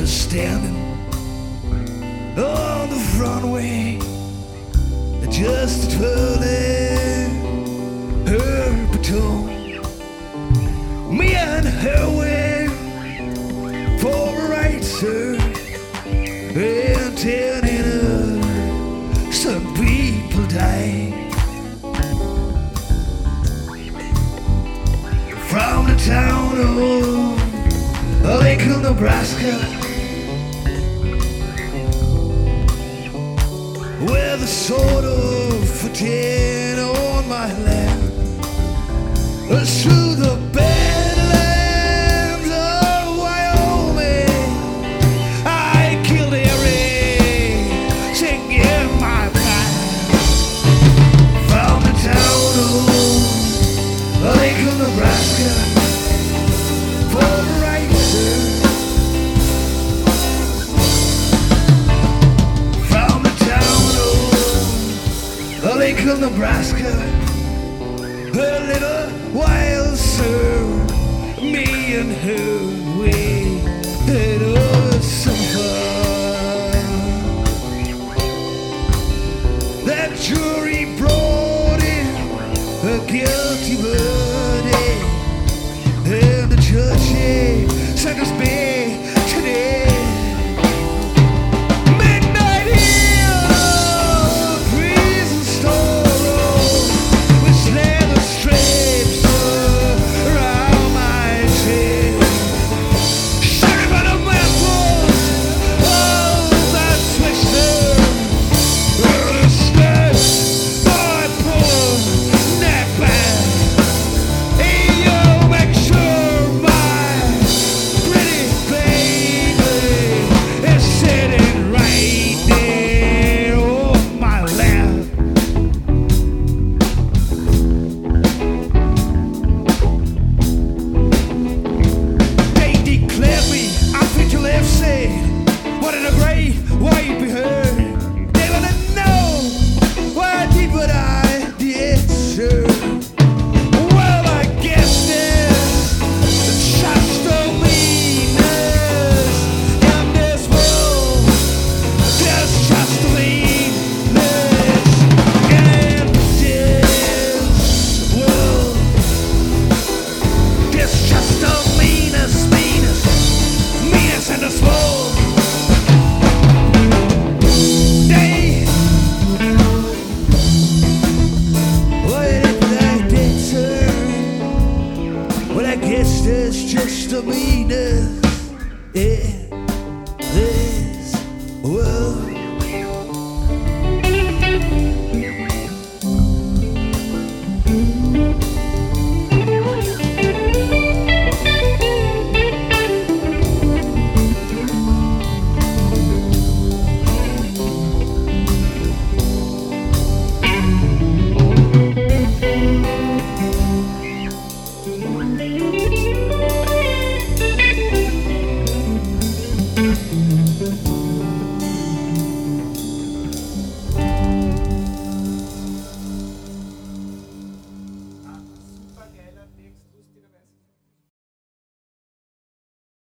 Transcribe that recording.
standing on the front way, just twirling her baton. Me and her went for a ride, sir, and telling her some people died. From the town of Lincoln, Nebraska, where the sword of 14 on my land, through the badlands of Wyoming, I killed everything in my path. From the town of Lincoln, Nebraska, for the right, sir. From the town of Lincoln, Nebraska, a little while, sir, me and her, we had some fun. That jury brought in a guilty verdict, and the judge sentenced me to death. Midnight in a prison store with leather strips around my chest, sheriff on a weapons, oh, that twister, the steps, my poor neck back. Hey, yo, make sure my pretty baby is sitting right there on my lap. They declared me unfit to live, said, what in a great white be heard. They wanna know why I did what I did, sir. Well, I guess there's just a meanness in this world. There's just a meanness in this world. There's just a meanness in this world. They what if I did, sir? Well, I guess there's just a meanness in this world.